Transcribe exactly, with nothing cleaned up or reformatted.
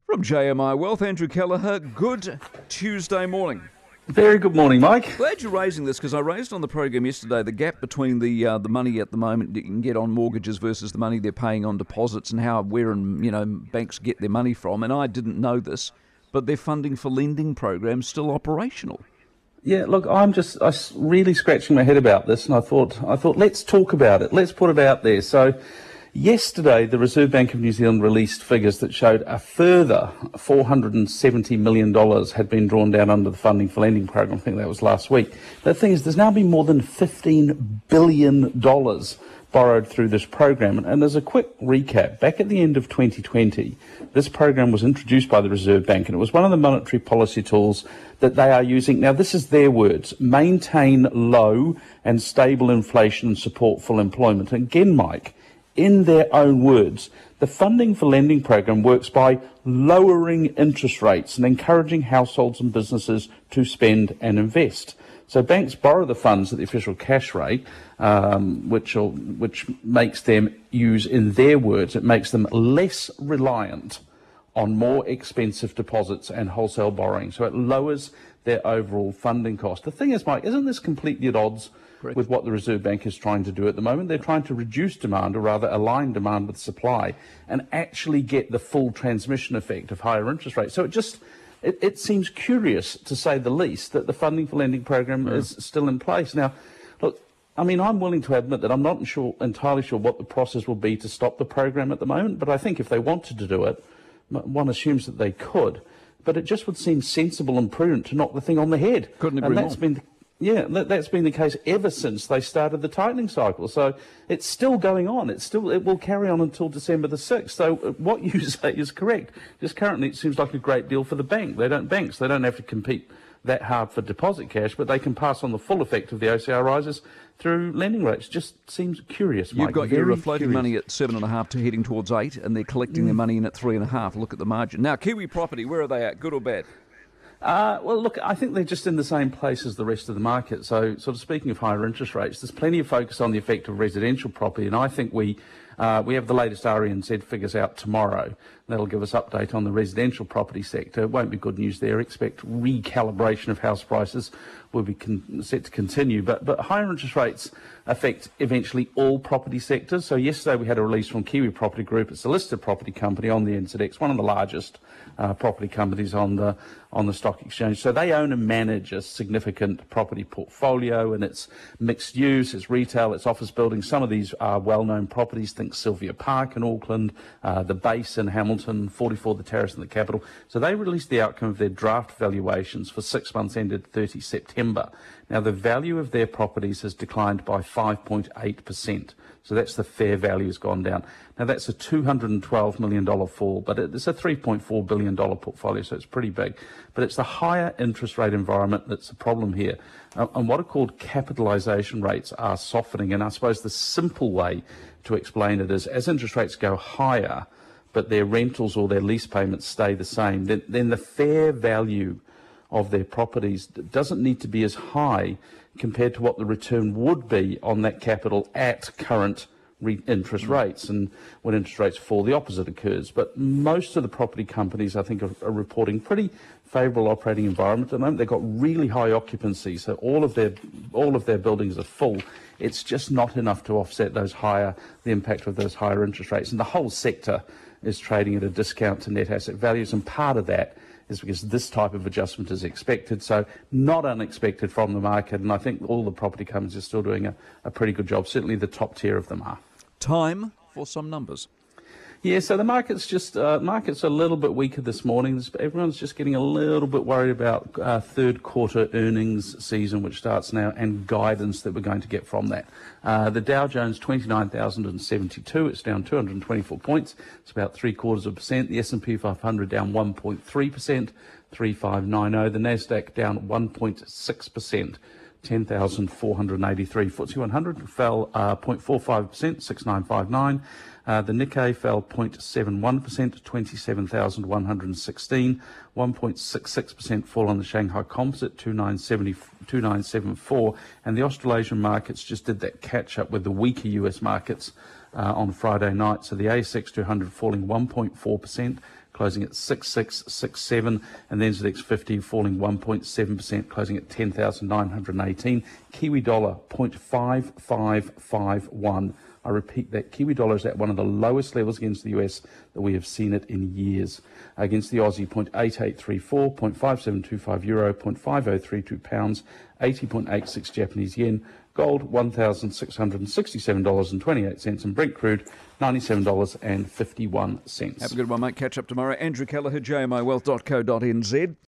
From J M I Wealth, Andrew Kelleher, good Tuesday morning. Very good morning, Mike. Glad you're raising this because I raised on the program yesterday the gap between the uh, the money at the moment that you can get on mortgages versus the money they're paying on deposits and how where and you know banks get their money from. And I didn't know this, but their funding for lending program's still operational. Yeah, look, I'm just I s- really scratching my head about this, and I thought I thought let's talk about it. Let's put it out there. So, yesterday, the Reserve Bank of New Zealand released figures that showed a further four hundred seventy million dollars had been drawn down under the funding for lending program. I think that was last week. The thing is, there's now been more than fifteen billion dollars borrowed through this program. And, and as a quick recap, back at the end of twenty twenty, this program was introduced by the Reserve Bank, and it was one of the monetary policy tools that they are using. Now, this is their words: maintain low and stable inflation and support full employment. And again, Mike, in their own words, the funding for lending program works by lowering interest rates and encouraging households and businesses to spend and invest. So banks borrow the funds at the official cash rate, um, which will, which makes them use, in their words, it makes them less reliant on more expensive deposits and wholesale borrowing. So it lowers their overall funding cost. The thing is, Mike, isn't this completely at odds Correct. with what the Reserve Bank is trying to do at the moment? They're trying to reduce demand, or rather align demand with supply, and actually get the full transmission effect of higher interest rates. So it just, it, it seems curious, to say the least, that the funding for lending program mm. is still in place. Now, look, I mean, I'm willing to admit that I'm not sure, entirely sure what the process will be to stop the program at the moment, but I think if they wanted to do it, one assumes that they could. But it just would seem sensible and prudent to knock the thing on the head. Couldn't agree and that's more. been Yeah, that, that's been the case ever since they started the tightening cycle. So it's still going on. It's still it will carry on until December the sixth. So what you say is correct. Just currently, it seems like a great deal for the bank. They don't banks. They don't have to compete that hard for deposit cash, but they can pass on the full effect of the O C R rises through lending rates. Just seems curious, Mike. You've got Very your floating curious. money at seven and a half to heading towards eight, and they're collecting mm. their money in at three and a half. Look at the margin. Now, Kiwi Property, where are they at? Good or bad? Uh, well, look, I think they're just in the same place as the rest of the market. So, sort of speaking of higher interest rates, there's plenty of focus on the effect of residential property, and I think we uh, we have the latest R E N Z figures out tomorrow. That'll give us update on the residential property sector. It won't be good news there. Expect recalibration of house prices will be con- set to continue, but but higher interest rates affect eventually all property sectors. So yesterday we had a release from Kiwi Property Group. It's a listed property company on the N Z X, one of the largest uh, property companies on the on the stock exchange. So they own and manage a significant property portfolio, and it's mixed use, it's retail, it's office buildings. Some of these are well-known properties. Think Sylvia Park in Auckland, uh, the Base in Hamilton, forty-four the Terrace in the capital. So they released the outcome of their draft valuations for six months ended thirtieth September. Now, the value of their properties has declined by five point eight percent. So that's the fair value has gone down. Now, that's a two hundred twelve million dollars fall, but it's a three point four billion dollars portfolio, so it's pretty big. But it's the higher interest rate environment that's the problem here. Uh, and what are called capitalisation rates are softening. And I suppose the simple way to explain it is, as interest rates go higher, but their rentals or their lease payments stay the same, then, then the fair value of their properties doesn't need to be as high compared to what the return would be on that capital at current re- interest rates. And when interest rates fall, the opposite occurs. But most of the property companies, I think, are, are reporting pretty favourable operating environment at the moment. They've got really high occupancy, so all of their all of their buildings are full. It's just not enough to offset those higher the impact of those higher interest rates. And the whole sector is trading at a discount to net asset values, and part of that is because this type of adjustment is expected, so not unexpected from the market, and I think all the property companies are still doing a, a pretty good job. Certainly the top tier of them are. Time for some numbers. Yeah, so the market's just uh, market's a little bit weaker this morning. Everyone's just getting a little bit worried about uh, third quarter earnings season, which starts now, and guidance that we're going to get from that. Uh, the Dow Jones twenty-nine thousand seventy-two, it's down two hundred twenty-four points. It's about three quarters of a percent. The S and P five hundred down one point three percent, three five nine zero. The Nasdaq down one point six percent. ten thousand four hundred eighty-three. F T S E one hundred fell uh, zero point four five percent, six nine five nine. Uh, the Nikkei fell zero point seven one percent, twenty-seven thousand one hundred sixteen. one point six six percent fall on the Shanghai Composite, two nine seven four. And the Australasian markets just did that catch-up with the weaker U S markets uh, on Friday night. So the A S X two hundred falling one point four percent, closing at six six six seven, and the N Z X fifty falling one point seven percent, closing at ten thousand nine hundred eighteen. Kiwi dollar zero point five five five one. I repeat that Kiwi dollar is at one of the lowest levels against the U S that we have seen it in years. Against the Aussie, zero point eight eight three four, zero point five seven two five euro, zero point five zero three two pounds, eighty point eight six Japanese yen. Gold, one thousand six hundred sixty-seven dollars and twenty-eight cents, and Brent crude, ninety-seven dollars and fifty-one cents. Have a good one, mate. Catch up tomorrow. Andrew Kelleher, J M I wealth dot co dot n z.